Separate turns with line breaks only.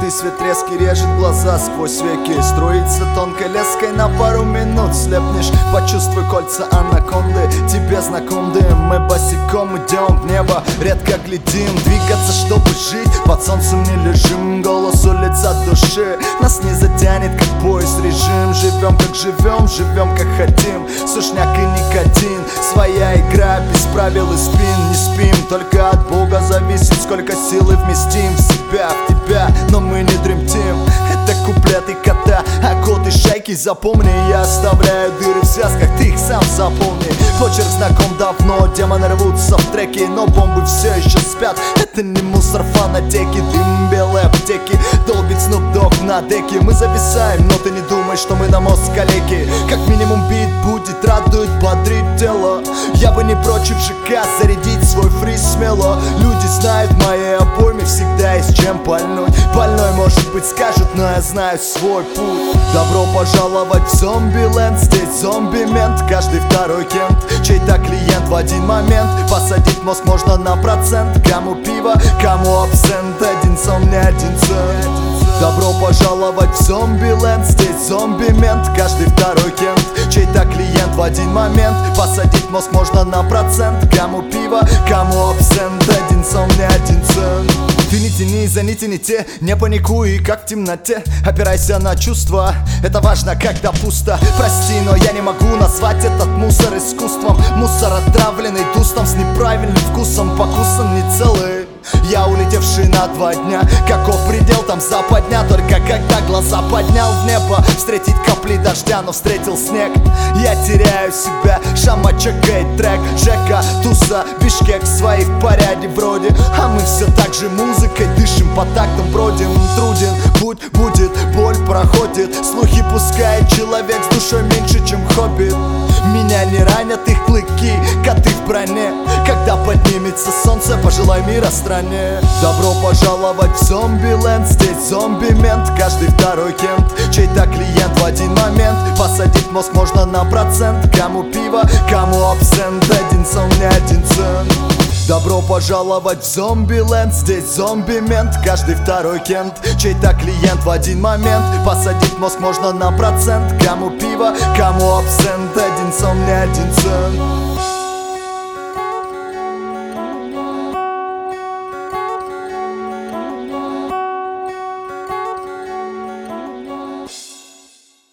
Желтый свет резкий режет глаза сквозь веки. Струится тонкой леской, на пару минут слепнешь. Почувствуй кольца анаконды, тебе знаком дым. Мы босиком идем в небо, редко глядим. Двигаться, чтобы жить, под солнцем не лежим. Голос улиц от души нас не затянет, как поезд режим. Живем как живем, живем как хотим. Сушняк и никотин, своя игра без правил и спин. Не спим, только от Бога зависит, сколько силы вместим в себя, в тебя, но мы не дремтим. Это куплеты кота, а кот и шайки. Запомни, я оставляю дыры в связках, ты их сам заполни. Почерк знаком давно, демоны рвутся в треки, но бомбы все еще спят. Это не мусор, фанатеки, дым белой аптеки. Долбит Snoop Dogg на деке. Мы зависаем, но ты не думай, что мы на мозг калеки. Как минимум бит будет, радует, бодрит тело. Я бы не прочь в ЖК зарядить свой фриз смело. Люди знают, в моей обойме всегда есть чем пальнуть. Больной, может быть, скажут, но я знаю свой путь. Добро пожаловать в зомби-ленд. Здесь зомби-мент, каждый второй кент. Чей-то клиент в один момент. Посадить мозг можно на процент. Кому пиво, кому абсент. Один сон, не один цент. Добро пожаловать в зомби-ленд. Здесь зомби-мент, каждый второй кент. Чей-то клиент в один момент. Посадить мозг можно на процент. Кому пиво, кому абсент. Один сон, не один цент. Ты не тяни, за нити не те, не паникуй, как в темноте. Опирайся на чувства, это важно, когда пусто. Прости, но я не могу назвать этот мусор искусством. Мусор отравленный дустом, с неправильным вкусом. Покусан не целый, я улетевший на 2 дня. Каков предел, там западня. Только когда глаза поднял в небо, встретить капли дождя, но встретил снег. Я теряю себя, Шама чекает трек. Жека, Туса, Бишкек, свои в порядке вроде. А мы все так же музыкой дышим, по тактам бродим. Труден, будь будет, боль проходит. Слухи пускает человек с душой меньше, чем хоббит. Меня не ранят их клыки, коты в броне. Когда поднимется солнце, пожелай мира стране. Добро пожаловать в зомби-ленд. Здесь зомби-мент, каждый второй кент. Чей-то клиент в один момент. Посадить мозг можно на процент. Кому пиво, кому абсент. Один сон, не один цент. Добро пожаловать в зомби-ленд. Здесь зомби-мент, каждый второй кент. Чей-то клиент в один момент. Посадить мозг можно на процент. Кому пиво, кому абсент. Один сон, не один цент.